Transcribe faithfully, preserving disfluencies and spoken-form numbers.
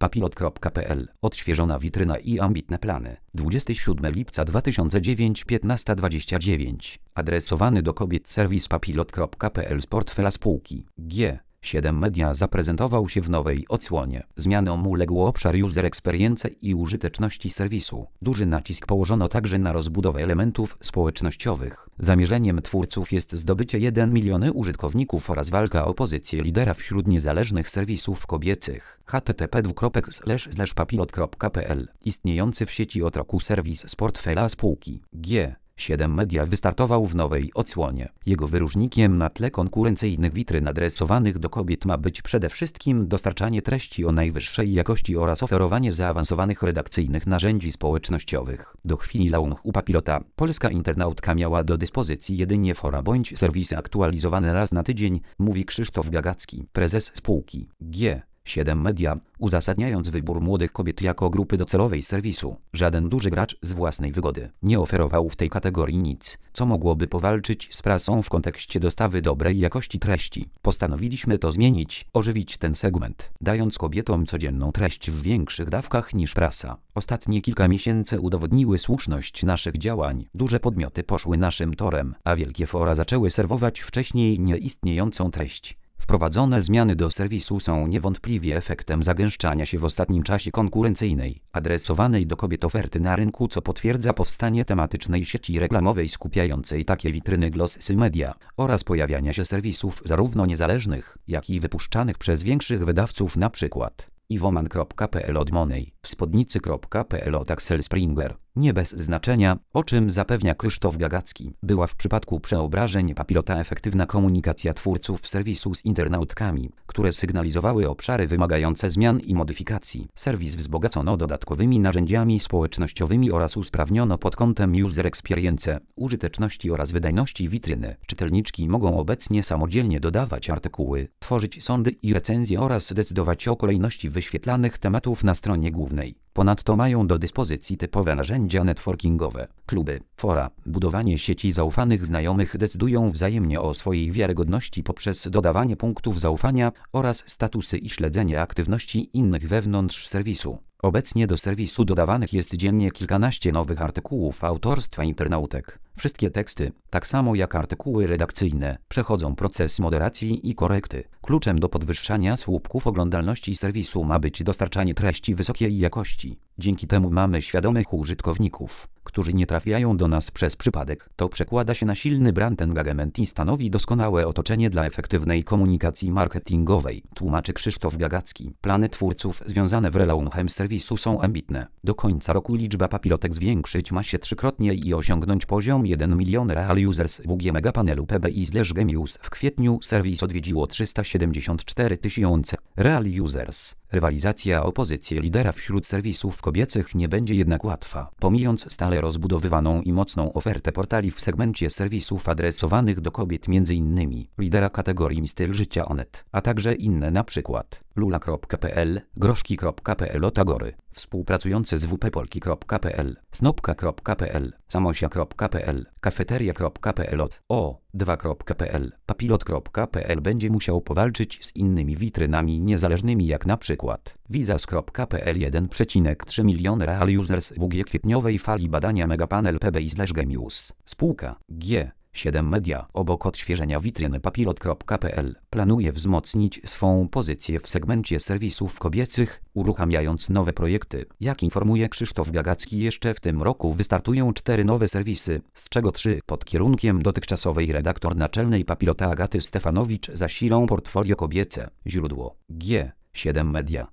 papilot kropka pe el. Odświeżona witryna i ambitne plany. dwudziestego siódmego lipca dwa tysiące dziewiątego, piętnasta dwadzieścia dziewięć. Adresowany do kobiet serwis papilot kropka pe el z portfela spółki G siedem Media zaprezentował się w nowej odsłonie. Zmianom uległ obszar User Experience i użyteczności serwisu. Duży nacisk położono także na rozbudowę elementów społecznościowych. Zamierzeniem twórców jest zdobycie jeden miliona użytkowników oraz walka o pozycję lidera wśród niezależnych serwisów kobiecych. h t t p dwukropek slash slash papilot kropka pe el. Istniejący w sieci od roku serwis z portfela spółki G siedem Media wystartował w nowej odsłonie. Jego wyróżnikiem na tle konkurencyjnych witryn adresowanych do kobiet ma być przede wszystkim dostarczanie treści o najwyższej jakości oraz oferowanie zaawansowanych redakcyjnych narzędzi społecznościowych. Do chwili launchu Papilota polska internautka miała do dyspozycji jedynie fora bądź serwisy aktualizowane raz na tydzień, mówi Krzysztof Gagacki, prezes spółki G siedem Media, uzasadniając wybór młodych kobiet jako grupy docelowej serwisu. Żaden duży gracz z własnej wygody nie oferował w tej kategorii nic, co mogłoby powalczyć z prasą w kontekście dostawy dobrej jakości treści. Postanowiliśmy to zmienić, ożywić ten segment, dając kobietom codzienną treść w większych dawkach niż prasa. Ostatnie kilka miesięcy udowodniły słuszność naszych działań. Duże podmioty poszły naszym torem, a wielkie fora zaczęły serwować wcześniej nieistniejącą treść. Wprowadzone zmiany do serwisu są niewątpliwie efektem zagęszczania się w ostatnim czasie konkurencyjnej, adresowanej do kobiet oferty na rynku, co potwierdza powstanie tematycznej sieci reklamowej skupiającej takie witryny Glossy Media oraz pojawiania się serwisów zarówno niezależnych, jak i wypuszczanych przez większych wydawców, np. iwoman kropka pe el od Money, wspodnicy kropka pe el od Axel Springer. Nie bez znaczenia, o czym zapewnia Krzysztof Gagacki, była w przypadku przeobrażeń Papilota efektywna komunikacja twórców serwisu z internautkami, które sygnalizowały obszary wymagające zmian i modyfikacji. Serwis wzbogacono dodatkowymi narzędziami społecznościowymi oraz usprawniono pod kątem User Experience, użyteczności oraz wydajności witryny. Czytelniczki mogą obecnie samodzielnie dodawać artykuły, tworzyć sądy i recenzje oraz decydować o kolejności wyświetlanych tematów na stronie głównej. Ponadto mają do dyspozycji typowe narzędzia networkingowe. Kluby, fora, budowanie sieci zaufanych znajomych decydują wzajemnie o swojej wiarygodności poprzez dodawanie punktów zaufania oraz statusy i śledzenie aktywności innych wewnątrz serwisu. Obecnie do serwisu dodawanych jest dziennie kilkanaście nowych artykułów autorstwa internautek. Wszystkie teksty, tak samo jak artykuły redakcyjne, przechodzą proces moderacji i korekty. Kluczem do podwyższania słupków oglądalności serwisu ma być dostarczanie treści wysokiej jakości. Dzięki temu mamy świadomych użytkowników, którzy nie trafiają do nas przez przypadek. To przekłada się na silny brand engagement i stanowi doskonałe otoczenie dla efektywnej komunikacji marketingowej, tłumaczy Krzysztof Gagacki. Plany twórców związane w relaunchem serwisu są ambitne. Do końca roku liczba papilotek zwiększyć ma się trzykrotnie i osiągnąć poziom jeden milion real users w U G megapanelu P B I slash Gemius. W kwietniu serwis odwiedziło trzysta siedemdziesiąt cztery tysiące real users. Rywalizacja o pozycję lidera wśród serwisów kobiecych nie będzie jednak łatwa. Pomijając stale rozbudowywaną i mocną ofertę portali w segmencie serwisów adresowanych do kobiet, m.in. lidera kategorii styl życia Onet, a także inne, np. lula kropka pe el, groszki kropka pe el od Agory, współpracujące z w p polki kropka pe el, snopka kropka pe el, samosia kropka pe el, kafeteria kropka pe el od o dwa kropka pe el, papilot kropka pe el będzie musiał powalczyć z innymi witrynami niezależnymi jak np. wizas kropka pe el jeden przecinek trzy miliony real users w U G kwietniowej fali badania megapanel P B I slash Gemius. Spółka G siedem Media obok odświeżenia witryny papilot kropka pe el planuje wzmocnić swą pozycję w segmencie serwisów kobiecych, uruchamiając nowe projekty. Jak informuje Krzysztof Gagacki, jeszcze w tym roku wystartują cztery nowe serwisy, z czego trzy pod kierunkiem dotychczasowej redaktor naczelnej Papilota Agaty Stefanowicz zasilą portfolio kobiece. Źródło G siedem Media.